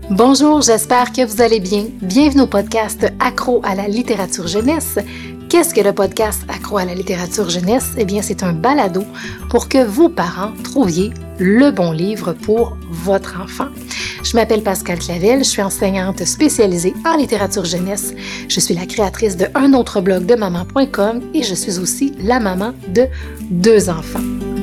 Bonjour, j'espère que vous allez bien. Bienvenue au podcast Accro à la littérature jeunesse. Qu'est-ce que le podcast Accro à la littérature jeunesse? Eh bien, c'est un balado pour que vos parents trouviez le bon livre pour votre enfant. Je m'appelle Pascale Clavel, je suis enseignante spécialisée en littérature jeunesse. Je suis la créatrice de un autre blog de maman.com et je suis aussi la maman de 2 enfants.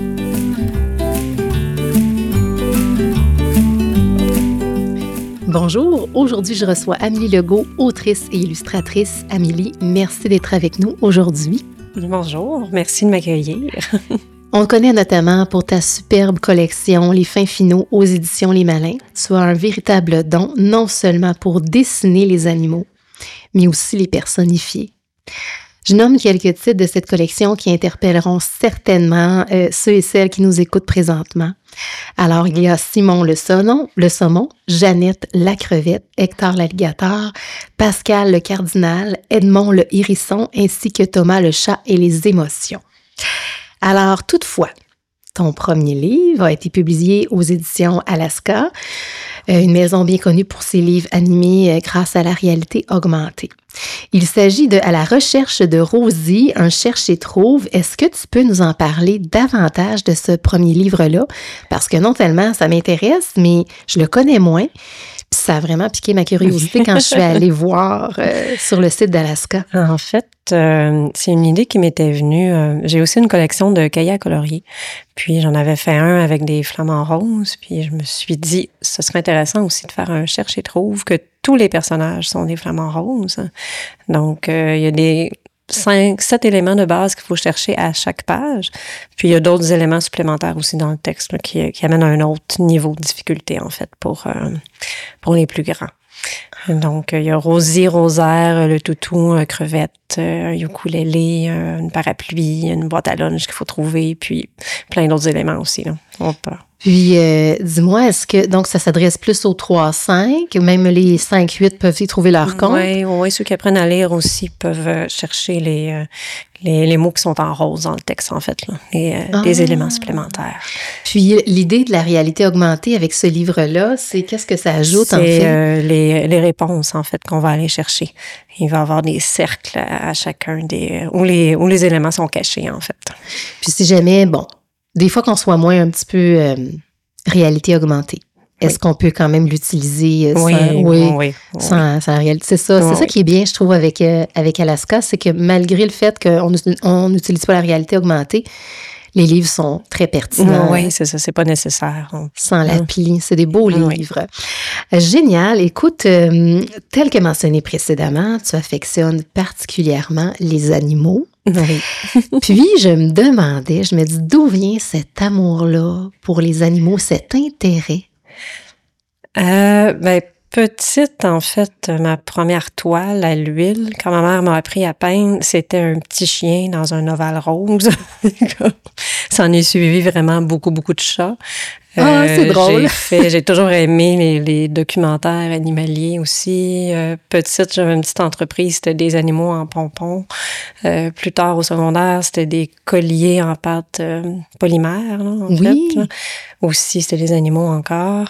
Bonjour, aujourd'hui je reçois Amélie Legault, autrice et illustratrice. Amélie, merci d'être avec nous aujourd'hui. Bonjour, merci de m'accueillir. On te connaît notamment pour ta superbe collection Les Fins Finaux aux éditions Les Malins. Tu as un véritable don, non seulement pour dessiner les animaux, mais aussi les personnifier. Je nomme quelques titres de cette collection qui interpelleront certainement ceux et celles qui nous écoutent présentement. Alors, il y a Simon le saumon, Jeannette la crevette, Hector l'alligator, Pascal le cardinal, Edmond le hérisson, ainsi que Thomas le chat et les émotions. Alors, toutefois, ton premier livre a été publié aux éditions Alaska, une maison bien connue pour ses livres animés grâce à la réalité augmentée. Il s'agit de « À la recherche de Rosie, un cherche et trouve ». Est-ce que tu peux nous en parler davantage de ce premier livre-là? Parce que non seulement ça m'intéresse, mais je le connais moins. Puis ça a vraiment piqué ma curiosité quand je suis allée voir sur le site d'Alaska. En fait, c'est une idée qui m'était venue. J'ai aussi une collection de cahiers à colorier. Puis j'en avais fait un avec des flamants roses. Puis je me suis dit, ce serait intéressant aussi de faire un cherche et trouve que tous les personnages sont des flamants roses. Donc, il y a des 7 éléments de base qu'il faut chercher à chaque page. Puis, il y a d'autres éléments supplémentaires aussi dans le texte là, qui amènent à un autre niveau de difficulté, en fait, pour les plus grands. Donc, il y a Rosie, Rosaire, le toutou, crevette, un ukulélé, une parapluie, une boîte à lunch qu'il faut trouver, puis plein d'autres éléments aussi. Là. Puis, dis-moi, est-ce que donc ça s'adresse plus aux 3-5, même les 5-8 peuvent y trouver leur compte? Oui, ceux qui apprennent à lire aussi peuvent chercher les mots qui sont en rose dans le texte, en fait, là, les éléments supplémentaires. Puis, l'idée de la réalité augmentée avec ce livre-là, c'est qu'est-ce que ça ajoute, en fait? C'est les réponses, en fait, qu'on va aller chercher. Il va y avoir des cercles à chacun où les éléments sont cachés, en fait. Puis, si jamais, des fois qu'on soit moins un petit peu réalité augmentée, est-ce qu'on peut quand même l'utiliser sans réalité? C'est ça qui est bien, je trouve, avec Alaska, c'est que malgré le fait qu'on n'utilise pas la réalité augmentée, les livres sont très pertinents. Oui, c'est ça, c'est pas nécessaire. Sans l'appli, c'est des beaux livres. Génial. Écoute, tel que mentionné précédemment, tu affectionnes particulièrement les animaux. Oui. Puis, je me dis, d'où vient cet amour-là pour les animaux, cet intérêt? Petite, en fait, ma première toile à l'huile, quand ma mère m'a appris à peindre, c'était un petit chien dans un ovale rose. Ça en est suivi vraiment beaucoup, beaucoup de chats. C'est drôle. J'ai toujours aimé les documentaires animaliers aussi. Petite, j'avais une petite entreprise, c'était des animaux en pompons. Plus tard, au secondaire, c'était des colliers en pâte polymère, là, en fait. Là. Aussi, c'était des animaux encore.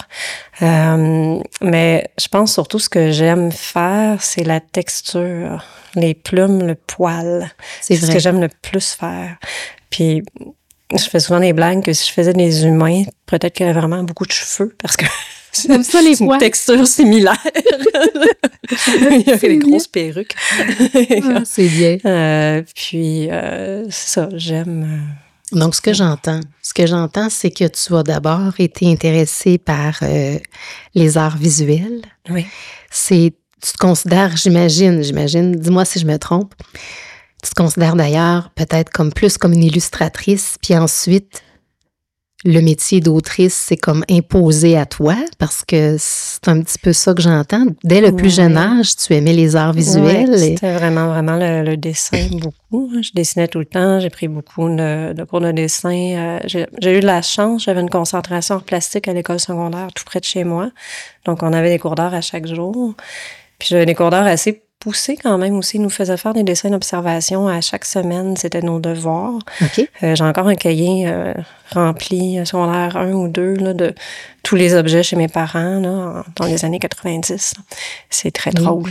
Mais je pense surtout ce que j'aime faire, c'est la texture, les plumes, le poil. C'est ce que j'aime le plus faire. Puis, je fais souvent des blagues que si je faisais des humains, peut-être qu'il y avait vraiment beaucoup de cheveux parce que c'est une texture similaire. Il y avait des grosses perruques. C'est bien. Puis, c'est ça, j'aime... Donc, ce que j'entends, c'est que tu as d'abord été intéressée par les arts visuels. Oui. Tu te considères, j'imagine, dis-moi si je me trompe, tu te considères d'ailleurs peut-être plus comme une illustratrice, puis ensuite, le métier d'autrice, c'est comme imposé à toi, parce que c'est un petit peu ça que j'entends. Dès le plus jeune âge, tu aimais les arts visuels. Oui, c'était vraiment le dessin, beaucoup. Je dessinais tout le temps, j'ai pris beaucoup de cours de dessin. J'ai eu de la chance, j'avais une concentration en plastique à l'école secondaire tout près de chez moi. Donc, on avait des cours d'art à chaque jour. Puis j'avais des cours d'art assez poussé quand même aussi. Ils nous faisaient faire des dessins d'observation à chaque semaine. C'était nos devoirs. OK. J'ai encore un cahier rempli, secondaire 1 ou 2, là, de tous les objets chez mes parents là, dans les années 90. C'est très drôle.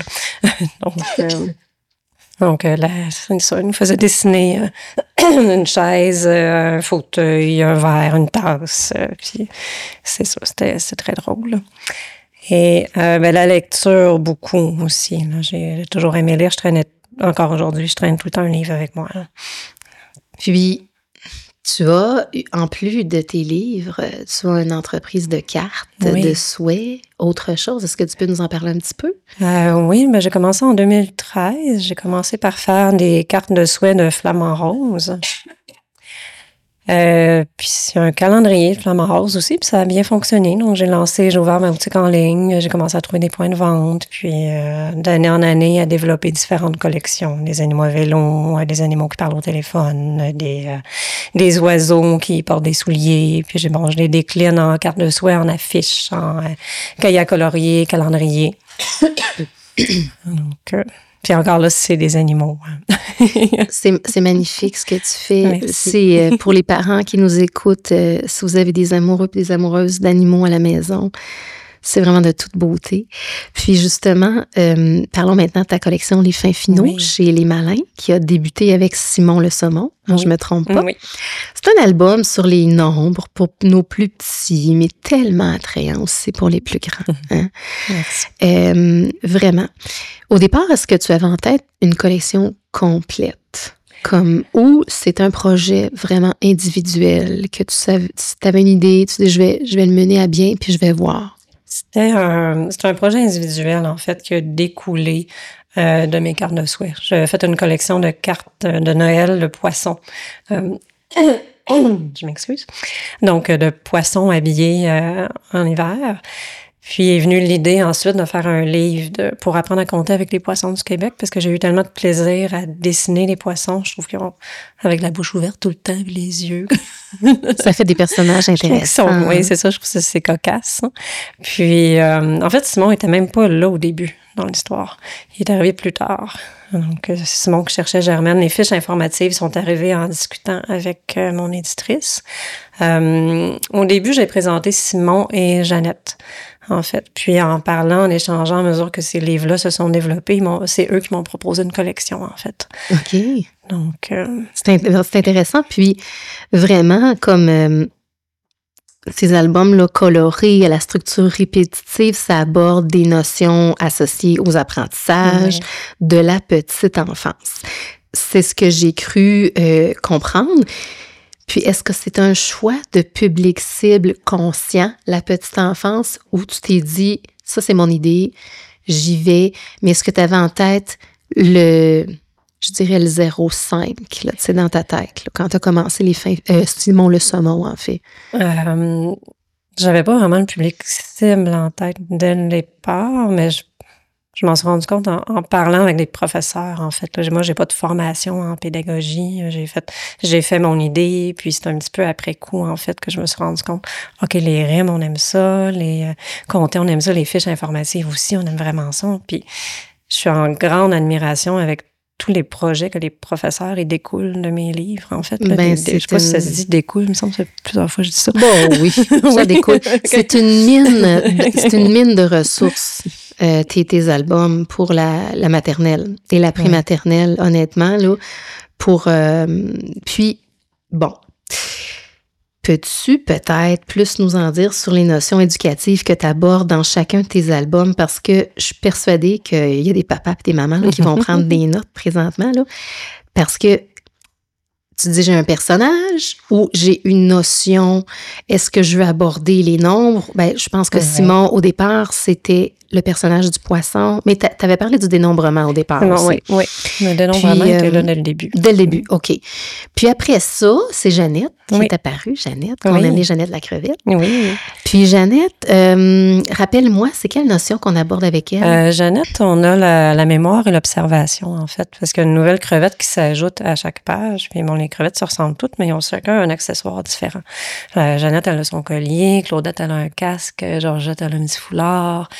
Donc, là, c'est ça. Ils nous faisaient dessiner une chaise, un fauteuil, un verre, une tasse. Puis c'est ça, c'était très drôle. Là. Et la lecture, beaucoup aussi. Là. J'ai toujours aimé lire. Encore aujourd'hui, je traîne tout le temps un livre avec moi. Là. Puis, tu as, en plus de tes livres, tu as une entreprise de cartes, de souhaits, autre chose. Est-ce que tu peux nous en parler un petit peu? Oui, j'ai commencé en 2013. J'ai commencé par faire des cartes de souhaits de flamant rose. Puis c'est un calendrier de flamant rose aussi, puis ça a bien fonctionné. Donc j'ai ouvert ma boutique en ligne, j'ai commencé à trouver des points de vente, puis d'année en année à développer différentes collections, des animaux à vélo, des animaux qui parlent au téléphone, des oiseaux qui portent des souliers, puis je les décline en cartes de souhait, en affiches, en cahiers à colorier, calendrier. Donc puis encore là, c'est des animaux. C'est magnifique ce que tu fais. Merci. C'est pour les parents qui nous écoutent, si vous avez des amoureux et des amoureuses d'animaux à la maison, c'est vraiment de toute beauté. Puis justement, parlons maintenant de ta collection Les Fins Finaux chez Les Malins, qui a débuté avec Simon Le Saumon, je me trompe pas. Oui. C'est un album sur les nombres pour nos plus petits, mais tellement attrayant aussi pour les plus grands. Hein? Merci. Vraiment. Au départ, est-ce que tu avais en tête une collection complète? Ou c'est un projet vraiment individuel, que tu savais, si tu avais une idée, tu dis je vais le mener à bien, puis je vais voir. C'est un projet individuel, en fait, qui a découlé de mes cartes de souhait. J'ai fait une collection de cartes de Noël de poissons. Je m'excuse. Donc, de poissons habillés en hiver. Puis est venue l'idée ensuite de faire un livre pour apprendre à compter avec les poissons du Québec, parce que j'ai eu tellement de plaisir à dessiner les poissons. Je trouve qu'ils ont, avec la bouche ouverte tout le temps, avec les yeux. Ça fait des personnages intéressants. Oui, c'est ça, je trouve que c'est cocasse. Hein. Puis, en fait, Simon était même pas là au début dans l'histoire. Il est arrivé plus tard. Donc, c'est Simon qui cherchait Germaine. Les fiches informatives sont arrivées en discutant avec mon éditrice. Au début, j'ai présenté Simon et Jeannette, en fait. Puis, en parlant, en échangeant, à mesure que ces livres-là se sont développés, c'est eux qui m'ont proposé une collection, en fait. OK. Donc, c'est intéressant. Puis, vraiment, comme ces albums-là colorés, à la structure répétitive, ça aborde des notions associées aux apprentissages de la petite enfance. C'est ce que j'ai cru comprendre. Puis, est-ce que c'est un choix de public cible conscient, la petite enfance, ou tu t'es dit, ça c'est mon idée, j'y vais, mais est-ce que tu avais en tête je dirais le 0,5, là, tu sais, dans ta tête, là, quand tu as commencé Simon Le Saumon, en fait? J'avais pas vraiment le public cible en tête dès le départ, mais je m'en suis rendu compte en parlant avec des professeurs, en fait. Là, moi, j'ai pas de formation en pédagogie. J'ai fait mon idée, puis c'est un petit peu après coup, en fait, que je me suis rendu compte, OK, les rimes, on aime ça, les compter, on aime ça, les fiches informatives aussi, on aime vraiment ça. Puis je suis en grande admiration avec tous les projets que les professeurs, ils découlent de mes livres, en fait. Là, je sais pas si ça se dit découle, il me semble que plusieurs fois je dis ça. Bon, oui, ça découle. C'est une mine de ressources, tes albums pour la maternelle et la prématernelle, honnêtement, là, puis, bon, peux-tu peut-être plus nous en dire sur les notions éducatives que tu abordes dans chacun de tes albums? Parce que je suis persuadée qu'il y a des papas et des mamans là, qui vont prendre des notes présentement. Là, parce que tu dis, j'ai un personnage ou j'ai une notion. Est-ce que je veux aborder les nombres? Ben, je pense que Simon, au départ, c'était le personnage du poisson. Mais tu avais parlé du dénombrement au départ aussi. Oui. Le dénombrement était là dès le début. Dès le début, OK. Puis après ça, c'est Jeannette qui est apparue. Jeannette, qu'on aimait Jeannette la crevette. Oui. Puis Jeannette, rappelle-moi, c'est quelle notion qu'on aborde avec elle? Jeannette, on a la mémoire et l'observation, en fait, parce qu'il y a une nouvelle crevette qui s'ajoute à chaque page. Puis bon, les crevettes se ressemblent toutes, mais ils ont chacun un accessoire différent. Jeannette, elle a son collier, Claudette, elle a un casque, Georgette, elle a un petit foulard, puis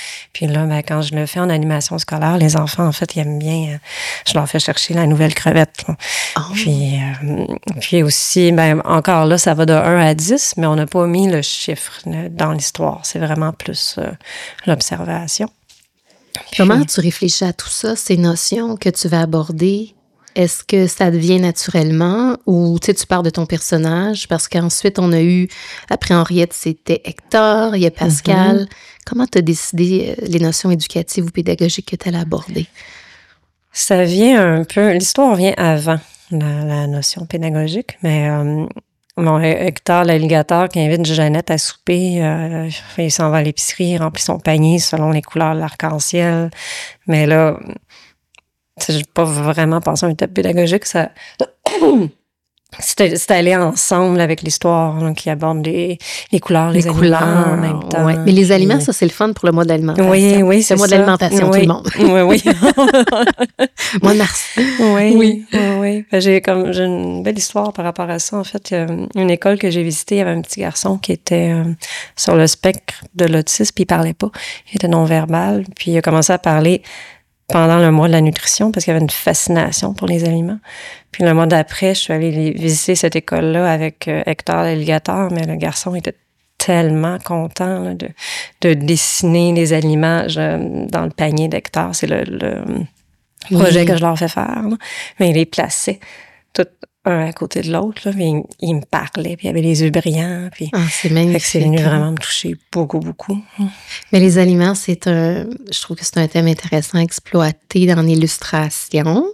Puis là, ben, quand je le fais en animation scolaire, les enfants, en fait, ils aiment bien. Je leur fais chercher la nouvelle crevette. Là. Oh. Puis aussi, ben, encore là, ça va de 1 à 10, mais on n'a pas mis le chiffre dans l'histoire. C'est vraiment plus l'observation. Comment tu réfléchis à tout ça, ces notions que tu vas aborder? Est-ce que ça devient naturellement ou tu pars de ton personnage? Parce qu'ensuite, on a eu, après Henriette, c'était Hector, il y a Pascal. Comment tu as décidé les notions éducatives ou pédagogiques que tu allais aborder? Ça vient un peu... L'histoire vient avant la notion pédagogique, mais Hector, l'alligator, qui invite Jeannette à souper, il s'en va à l'épicerie, il remplit son panier selon les couleurs de l'arc-en-ciel. Mais là... Je n'ai pas vraiment pensé à un thème pédagogique. Ça... c'est aller ensemble avec l'histoire là, qui aborde les couleurs, les aliments en même temps. Ouais. Mais les aliments, ça, c'est le fun pour le mois d'alimentation. Oui, c'est le mois d'alimentation, tout le monde. Oui. Mois de mars. Oui. J'ai une belle histoire par rapport à ça. En fait, il y a une école que j'ai visitée, il y avait un petit garçon qui était sur le spectre de l'autisme, puis il parlait pas. Il était non-verbal, puis il a commencé à parler pendant le mois de la nutrition, parce qu'il y avait une fascination pour les aliments. Puis le mois d'après, je suis allée visiter cette école-là avec Hector l'alligator, mais le garçon était tellement content là, de dessiner les aliments dans le panier d'Hector. C'est le projet que je leur fais faire. Là. Mais il les plaçait tout un à côté de l'autre, là, puis il me parlait, puis il avait les yeux brillants. Puis, c'est magnifique. Fait que c'est venu vraiment me toucher beaucoup. Mais les aliments, je trouve que c'est un thème intéressant à exploiter dans l'illustration.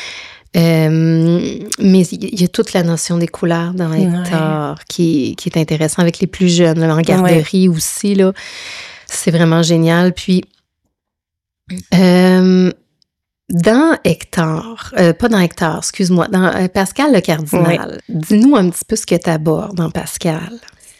Mais il y a toute la notion des couleurs dans Hector qui est intéressant avec les plus jeunes, là, en garderie aussi. Là, c'est vraiment génial. Puis, dans Hector, pas dans Hector, excuse-moi, dans Pascal le cardinal, dis-nous un petit peu ce que tu abordes dans Pascal.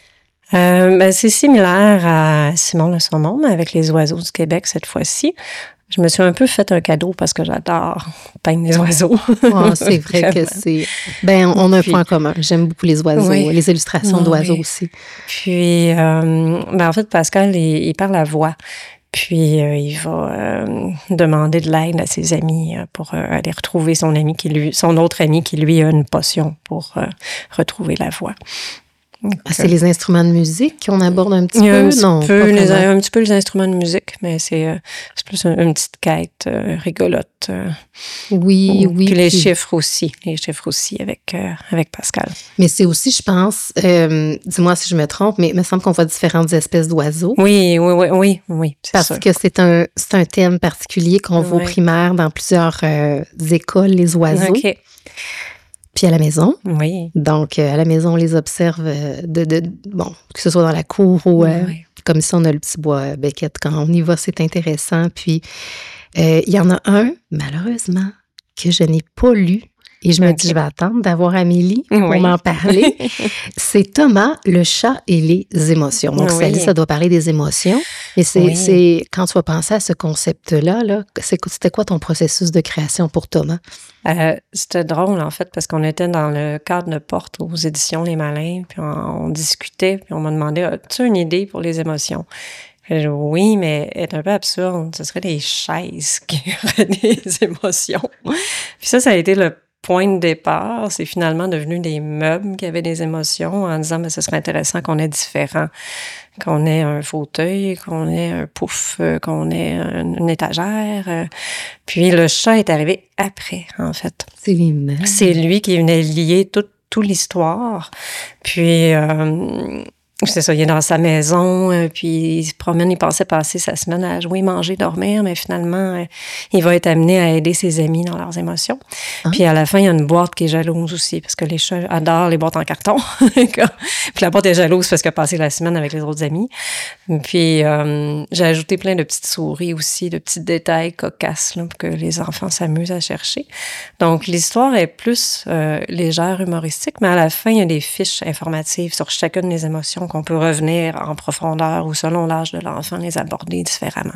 C'est similaire à Simon le saumon, mais avec les oiseaux du Québec cette fois-ci. Je me suis un peu fait un cadeau parce que j'adore peindre les oiseaux. C'est vrai que c'est... on a un point commun. J'aime beaucoup les oiseaux, les illustrations d'oiseaux aussi. Puis, en fait, Pascal, il parle à voix. Puis, il va demander de l'aide à ses amis pour aller retrouver son autre ami qui, lui, a une potion pour retrouver la voix. C'est les instruments de musique qu'on aborde un petit peu? Un petit peu les instruments de musique, mais c'est plus une petite quête rigolote. Oui. Puis les chiffres aussi avec Pascal. Mais c'est aussi, je pense, dis-moi si je me trompe, mais il me semble qu'on voit différentes espèces d'oiseaux. Oui. Parce que c'est un thème particulier qu'on voit au primaire dans plusieurs écoles, les oiseaux. OK. Puis à la maison. Oui. Donc, à la maison, on les observe que ce soit dans la cour ou comme si on a le petit bois Beckett. Quand on y va, c'est intéressant. Puis, il y en a un, malheureusement, que je n'ai pas lu. Et je me dis, je vais attendre d'avoir Amélie pour m'en parler. C'est Thomas, le chat et les émotions. Donc, ça doit parler des émotions. Et c'est quand tu vas penser à ce concept-là, c'était quoi ton processus de création pour Thomas? C'était drôle, en fait, parce qu'on était dans le cadre de porte aux éditions Les Malins, puis on discutait, puis on m'a demandé, as-tu une idée pour les émotions? Puis oui, mais elle est un peu absurde. Ce serait des chaises qui auraient des émotions. Puis ça a été le point de départ, c'est finalement devenu des meubles qui avaient des émotions en disant, ce serait intéressant qu'on ait différents, qu'on ait un fauteuil, qu'on ait un pouf, qu'on ait une étagère. Puis le chat est arrivé après, en fait. C'est les meubles. C'est lui qui venait lier toute l'histoire. Puis... c'est ça, il est dans sa maison, puis il se promène, il pensait passer sa semaine à jouer, manger, dormir, mais finalement, il va être amené à aider ses amis dans leurs émotions. Puis à la fin, il y a une boîte qui est jalouse aussi, parce que les chats adorent les boîtes en carton. Puis la boîte est jalouse parce qu'elle a passé la semaine avec les autres amis. Puis j'ai ajouté plein de petites souris aussi, de petits détails cocasses là, pour que les enfants s'amusent à chercher. Donc l'histoire est plus légère, humoristique, mais à la fin, il y a des fiches informatives sur chacune des émotions qu'on peut revenir en profondeur ou selon l'âge de l'enfant, les aborder différemment.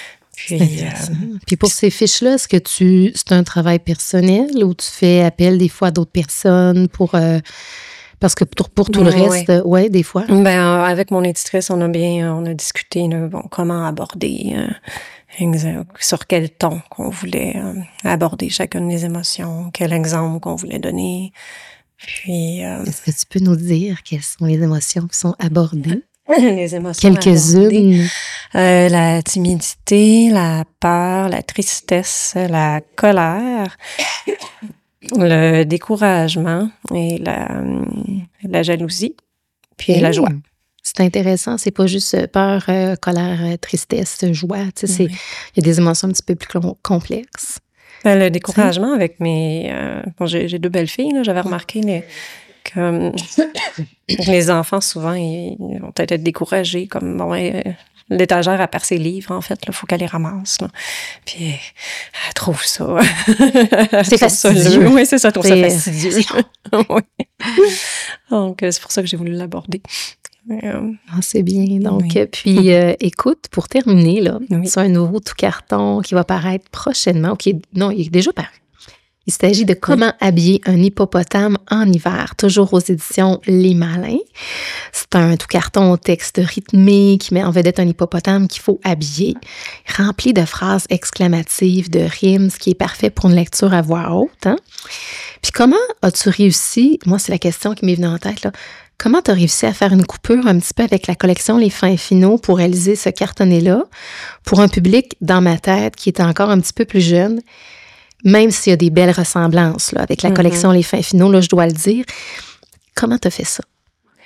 Puis pour ces fiches-là, est-ce que c'est un travail personnel ou tu fais appel des fois à d'autres personnes pour... Parce que pour tout le reste, ouais, des fois. Avec mon éditrice, on a discuté comment aborder, sur quel ton qu'on voulait aborder chacune des émotions, quel exemple qu'on voulait donner. Puis, est-ce que tu peux nous dire quelles sont les émotions qui sont abordées? Les émotions quelques-unes. La timidité, la peur, la tristesse, la colère, le découragement et la jalousie, puis la joie. C'est intéressant, c'est pas juste peur, colère, tristesse, joie, tu sais, il y a des émotions un petit peu plus complexes. Le découragement avec j'ai 2 belles filles, là, j'avais remarqué que les enfants, souvent, ils vont peut-être être découragés, comme, l'étagère, elle perd ses livres, en fait, il faut qu'elle les ramasse, là. Puis, elle trouve ça... c'est fastidieux. Oui, c'est ça, elle trouve ça fastidieux. Oui. Donc, c'est pour ça que j'ai voulu l'aborder. C'est bien. Donc, puis, écoute, pour terminer, là, c'est un nouveau tout carton qui va paraître prochainement. Il est déjà paru. Il s'agit de Comment habiller un hippopotame en hiver, toujours aux éditions Les Malins. C'est un tout carton au texte rythmé qui met en vedette un hippopotame qu'il faut habiller, rempli de phrases exclamatives, de rimes, ce qui est parfait pour une lecture à voix haute. Hein? Puis comment as-tu réussi, moi c'est la question qui m'est venue en tête, là, comment tu as réussi à faire une coupure un petit peu avec la collection Les Fins Finaux pour réaliser ce cartonnet-là pour un public, dans ma tête, qui était encore un petit peu plus jeune, même s'il y a des belles ressemblances là, avec la collection Les Fins Finaux, là, je dois le dire. Comment tu as fait ça?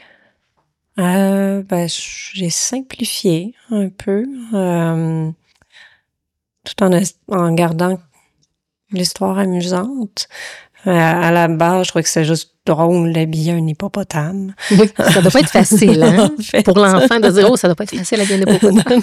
J'ai simplifié un peu, tout en gardant l'histoire amusante. À la base, je trouvais que c'était juste drôle d'habiller un hippopotame. Oui, ça doit pas être facile, hein? En fait. Pour l'enfant de dire, ça doit pas être facile d'habiller un hippopotame.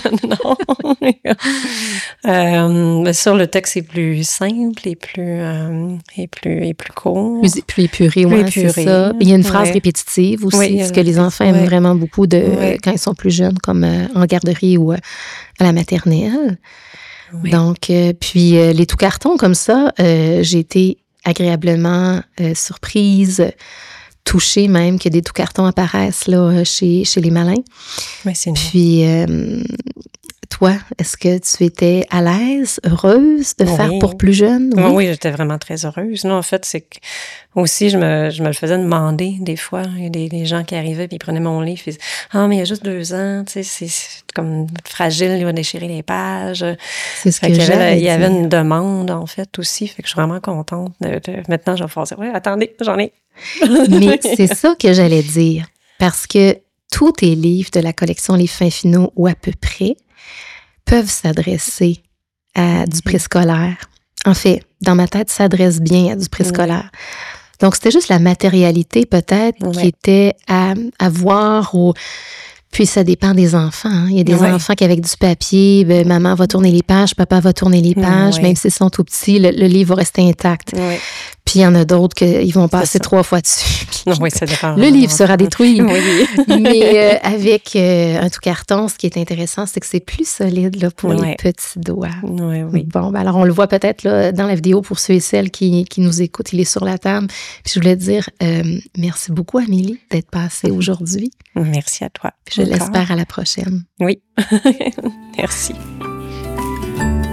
Non. Sur le texte, c'est plus simple et plus court. Plus épuré, oui, c'est ça. Il y a une phrase répétitive aussi, ce que les enfants aiment vraiment beaucoup quand ils sont plus jeunes, comme en garderie ou à la maternelle. Oui. Donc, puis les tout cartons comme ça, j'ai été agréablement surprise, touchée même que des tout cartons apparaissent là, chez Les Malins. Oui, c'est une... Puis, toi, est-ce que tu étais à l'aise, heureuse de faire pour plus jeunes? Oui, j'étais vraiment très heureuse. Non, en fait, c'est que aussi, je me le faisais demander des fois. Il y a des gens qui arrivaient puis ils prenaient mon livre et ils disaient « Ah, mais il y a juste 2 ans, tu sais, c'est comme fragile, il va déchirer les pages. » C'est ce que j'avais dit. Il y avait une demande, en fait, aussi. Fait que je suis vraiment contente. Maintenant, je vais faire ça. Oui, attendez, j'en ai. Mais c'est ça que j'allais dire. Parce que tous tes livres de la collection Les Fins Finaux, ou à peu près, peuvent s'adresser à du préscolaire. En fait, dans ma tête, s'adresse bien à du préscolaire. Donc, c'était juste la matérialité, peut-être, qui était à voir ou... Puis, ça dépend des enfants. Hein. Il y a des enfants qui, avec du papier, maman va tourner les pages, papa va tourner les pages, même s'ils sont tout petits, le livre va rester intact. Puis, il y en a d'autres qui vont passer 3 fois dessus. Oui, ça dépend. Le livre sera détruit. Mais avec un tout carton, ce qui est intéressant, c'est que c'est plus solide là, pour les petits doigts. Bon, alors, on le voit peut-être là, dans la vidéo pour ceux et celles qui nous écoutent. Il est sur la table. Puis, je voulais te dire merci beaucoup, Amélie, d'être passée aujourd'hui. Merci à toi. Je l'espère à la prochaine. Oui. Merci.